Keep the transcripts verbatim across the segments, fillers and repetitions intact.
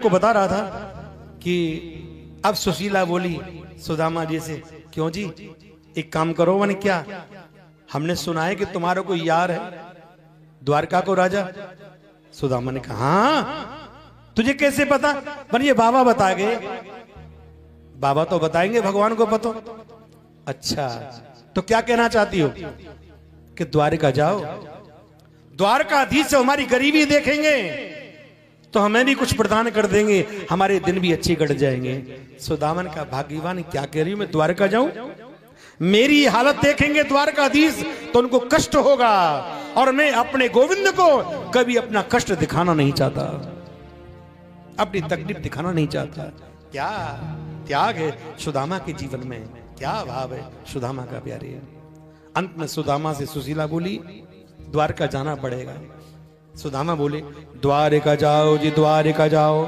आपको बता रहा था कि अब सुशीला बोली सुदामा जी से, क्यों जी, एक काम करो। मैंने क्या? हमने सुना है कि तुम्हारा कोई यार है द्वारका को राजा। सुदामा ने कहा, हाँ, तुझे कैसे पता? पर ये बाबा बता गए। बाबा तो बताएंगे, भगवान को पता। अच्छा, तो क्या कहना चाहती हो? कि द्वारका जाओ, द्वारकाधीश से हमारी गरीबी देखेंगे तो हमें भी कुछ प्रदान कर देंगे, हमारे दिन भी अच्छे कट जाएंगे। सुदामन का भाग्यवान, क्या कह रही हूं मैं, द्वारका जाऊं? मेरी हालत देखेंगे द्वारकाधीश तो उनको कष्ट होगा, और मैं अपने गोविंद को कभी अपना कष्ट दिखाना नहीं चाहता, अपनी तकलीफ दिखाना नहीं चाहता। क्या त्याग है सुदामा के जीवन में, क्या भाव है सुदामा का प्यारे। अंत में सुदामा से सुशीला बोली, द्वारका जाना पड़ेगा। सुदामा बोले, द्वारका जाओ जी, द्वारका जाओ,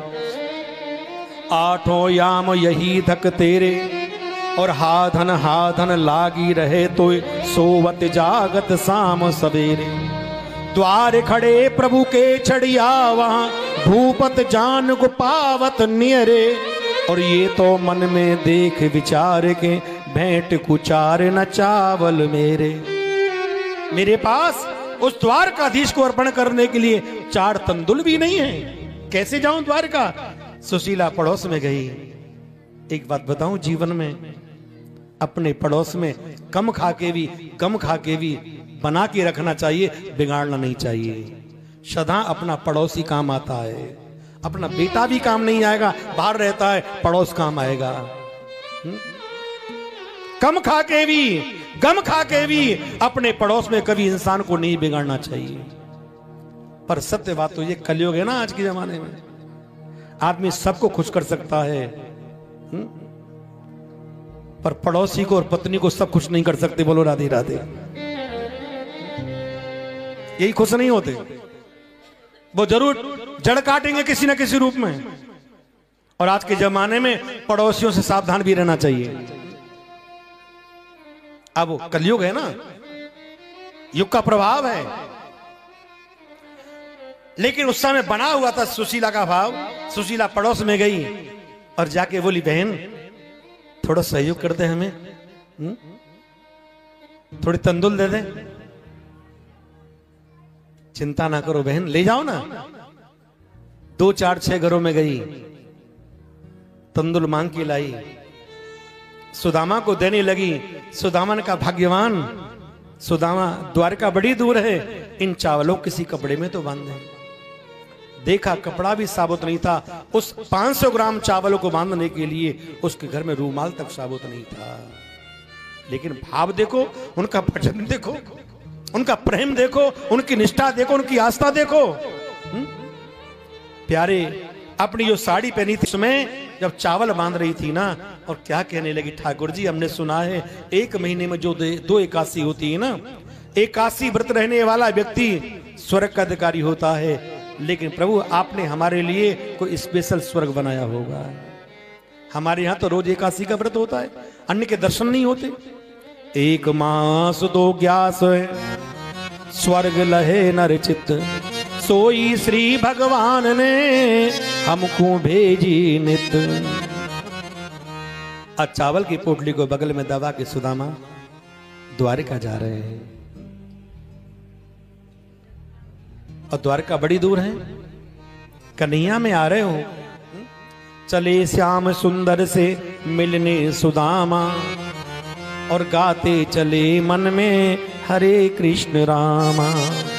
आठों याम यही थक तेरे, और हाधन हाधन लागी रहे तो सोवत जागत शाम सवेरे। द्वार खड़े प्रभु के छड़िया, वहां भूपत जान को पावत नियरे, और ये तो मन में देख विचार के, भेंट कुचार न चावल मेरे। मेरे पास उस द्वारकाधीश को अर्पण करने के लिए चार तंदुल भी नहीं है, कैसे जाऊं द्वारका? सुशीला पड़ोस में गई। एक बात बताऊं, जीवन में अपने पड़ोस में कम खा के भी कम खा के भी बना के रखना चाहिए, बिगाड़ना नहीं चाहिए। सदा अपना पड़ोसी काम आता है, अपना बेटा भी काम नहीं आएगा, बाहर रहता है, पड़ोस काम आएगा। हुँ? कम खा के भी गम खा के भी अपने पड़ोस में कभी इंसान को नहीं बिगाड़ना चाहिए। पर सत्य बात तो ये, कलयुग है ना आज के जमाने में, आदमी सबको खुश कर सकता है, हुँ? पर पड़ोसी को और पत्नी को सब खुश नहीं कर सकते। बोलो राधे राधे। यही खुश नहीं होते, वो जरूर जड़ काटेंगे किसी ना किसी रूप में। और आज के जमाने में पड़ोसियों से सावधान भी रहना चाहिए। अब कलयुग है ना, युग का प्रभाव है। लेकिन उस समय बना हुआ था सुशीला का भाव। सुशीला पड़ोस में गई और जाके बोली, बहन थोड़ा सहयोग कर दे हमें, हुँ? थोड़ी तंदुल दे दे। चिंता ना करो बहन, ले जाओ ना। दो चार छह घरों में गई, तंदुल मांग के लाई, सुदामा को देने लगी। सुदामा ने कहा, भाग्यवान सुदामा, द्वारका बड़ी दूर है, इन चावलों किसी कपड़े में तो बांध दे। देखा कपड़ा भी साबुत नहीं था, उस पाँच सौ ग्राम चावलों को बांधने के लिए उसके घर में रूमाल तक साबुत नहीं था। लेकिन भाव देखो, उनका भजन देखो, उनका प्रेम देखो, उनकी निष्ठा देखो, उनकी आस्था देखो। हुँ? प्यारे, अपनी जो साड़ी पहनी थी उसमें जब चावल बांध रही थी ना, और क्या कहने लगी, ठाकुर जी हमने सुना है एक महीने में जो दो एकादशी होती है ना, एकादशी व्रत रहने वाला व्यक्ति स्वर्ग का अधिकारी होता है। लेकिन प्रभु आपने हमारे लिए कोई स्पेशल स्वर्ग बनाया होगा। हमारे यहाँ तो रोज एकादशी का व्रत होता है, अन्य के दर्शन नहीं होते। एक मास दो ग्यास स्वर्ग लहे नर चित्त, सोई श्री भगवान ने हमको भेजी नित। आज चावल की पोटली को बगल में दबा के सुदामा द्वारका जा रहे हैं। और द्वारका बड़ी दूर है, कन्हैया में आ रहे हो। चले श्याम सुंदर से मिलने सुदामा, और गाते चले मन में हरे कृष्ण रामा।